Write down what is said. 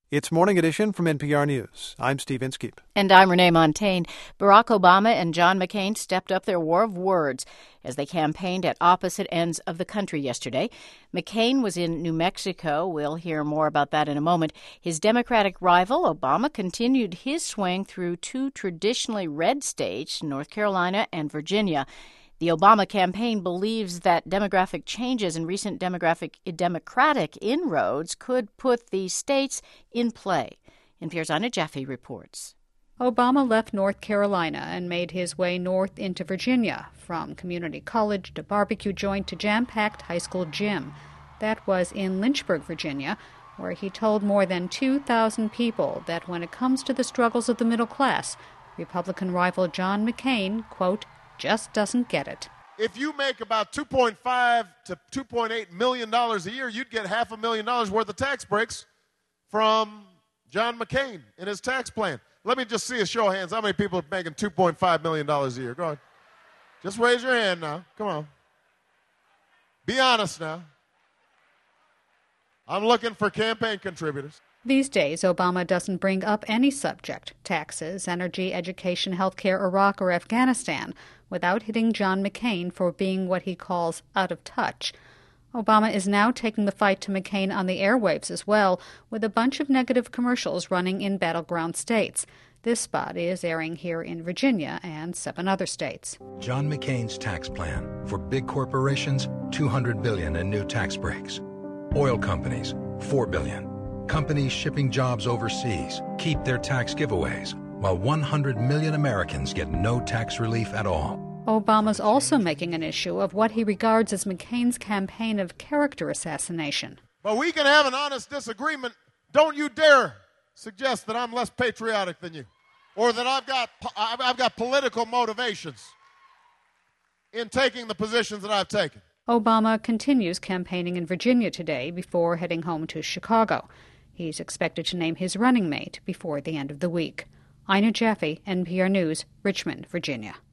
It's Morning Edition from NPR News. I'm Steve Inskeep. And I'm Renee Montagne. Barack Obama and John McCain stepped up their war of words as they campaigned at opposite ends of the country yesterday. McCain was in New Mexico. We'll hear more about that in a moment. His Democratic rival, Obama, continued his swing through two traditionally red states, North Carolina and Virginia. The Obama campaign believes that demographic changes and recent democratic inroads could put the states in play. NPR's Ina Jaffe reports. Obama left North Carolina and made his way north into Virginia, from community college to barbecue joint to jam-packed high school gym. That was in Lynchburg, Virginia, where he told more than 2,000 people that when it comes to the struggles of the middle class, Republican rival John McCain, quote, just doesn't get it. If you make about $2.5 to $2.8 million a year, you'd get $500,000 worth of tax breaks from John McCain in his tax plan. Let me just see a show of hands. How many people are making $2.5 million a year? Go ahead. Just raise your hand now. Come on. Be honest now. I'm looking for campaign contributors. These days, Obama doesn't bring up any subject, taxes, energy, education, healthcare, Iraq, or Afghanistan, without hitting John McCain for being what he calls out of touch. Obama is now taking the fight to McCain on the airwaves as well, with a bunch of negative commercials running in battleground states. This spot is airing here in Virginia and 7 other states. John McCain's tax plan. For big corporations, $200 billion in new tax breaks. Oil companies, $4 billion. Companies shipping jobs overseas keep their tax giveaways, while 100 million Americans get no tax relief at all. Obama's also making an issue of what he regards as McCain's campaign of character assassination. But we can have an honest disagreement. Don't you dare suggest that I'm less patriotic than you, or that I've got political motivations in taking the positions that I've taken. Obama continues campaigning in Virginia today before heading home to Chicago. He's expected to name his running mate before the end of the week. Ina Jaffe, NPR News, Richmond, Virginia.